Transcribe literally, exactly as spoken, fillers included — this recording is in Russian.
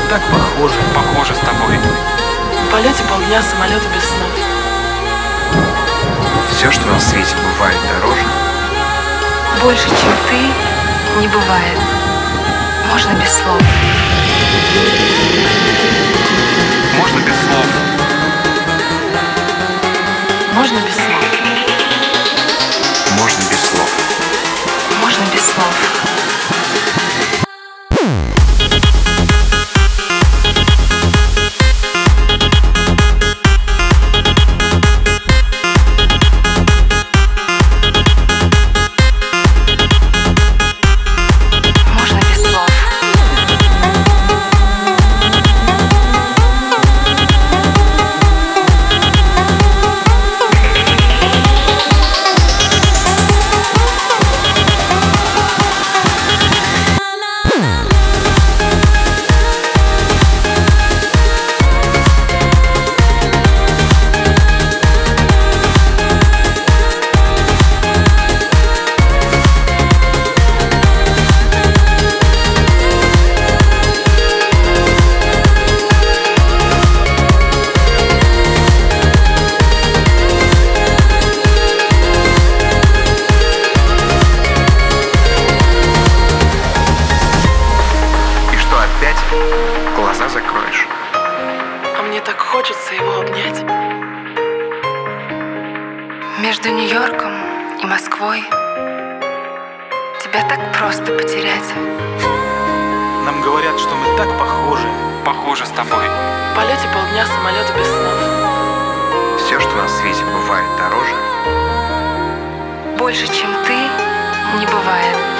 так похожи. Похожи с тобой. В полете полдня самолета без снов. Все, что на свете бывает дороже. Больше, чем ты, не бывает. Можно без слов. Можно без слов. Можно без слов. Можно без слов. Можно без слов. Глаза закроешь. А мне так хочется его обнять. Между Нью-Йорком и Москвой тебя так просто потерять. Нам говорят, что мы так похожи. Похожи с тобой. В полете полдня самолета без снов. Все, что на свете бывает дороже. Больше, чем ты, не бывает.